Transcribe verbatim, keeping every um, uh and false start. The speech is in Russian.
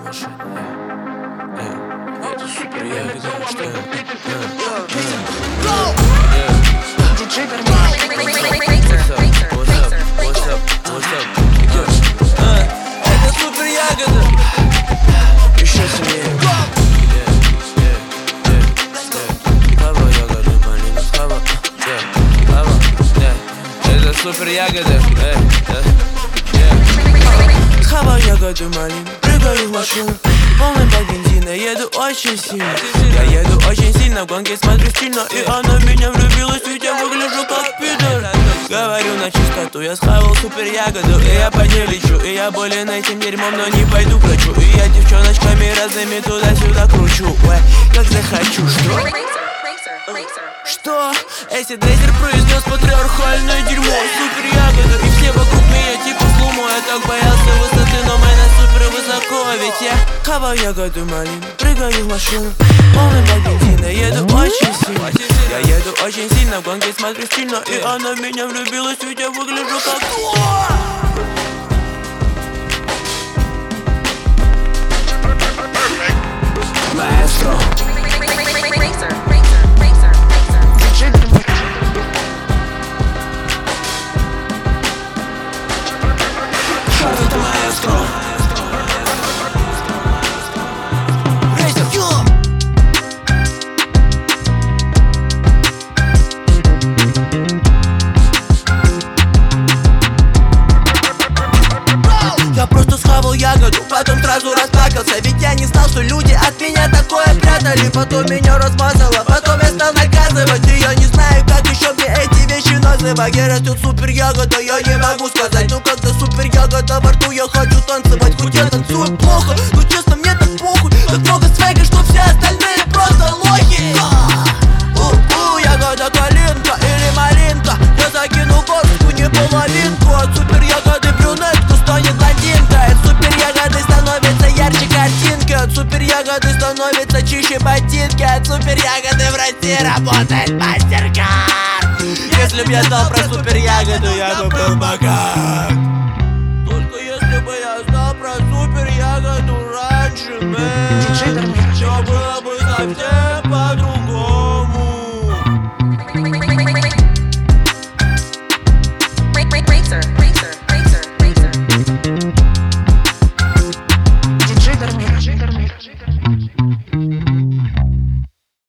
машина. Это супер ягода, что это? Это супер ягода. Еще сильнее. Хава ягода, малина, хава, хава, это супер ягода. Хава ягода, малина, прыгаю в машину, полный бак бензина, еду очень сильно. Я еду очень сильно, в гонке смотрю стильно, и она в меня влюбилась, ведь я выгляжу как пидор. Говорю на чистоту, я схавал супер ягоду, и я по ней лечу. И я болен этим дерьмом, но не пойду к врачу. И я девчоночками разными туда-сюда кручу. Ой, как захочу, что? Что? Эсид Рейзер произнес патриархальное дерьмо. Супер ягода, и все вокруг меня типа слумо. Я так боялся высоты, но моя супер высоко. Ведь я хаваю ягоду малину, прыгаю в машину, полный бак бензина, еду очень сильно. Я еду очень сильно, в гонке смотрю стильно, и она в меня влюбилась, ведь я выгляжу как маэстро. Шарфит маэстро. Я просто схавал ягоду, потом сразу расплакался. Ведь я не знал, что люди от меня такое прятали. Потом меня размазало, потом я стал наказывать. И я не знаю, как еще мне эти вещи называть. Где растет супер ягода, я не могу сказать. Но когда супер ягода во рту, я хочу танцевать. Хоть я танцую плохо, но честно мне так похуй. Так много свега, что все остальные просто лохи. У-у, ягода калинка или малинка, я закину горстку, не половинку. От супер ягоды брюнетку станет блондинка. От супер ягоды становится ярче картинки. От супер ягоды становится чище ботинки. От супер ягоды в России работает мастер-карт. Если б я знал про супер ягоду, я бы был богат. Только если бы я знал про супер ягоду раньше, мэн, все было бы совсем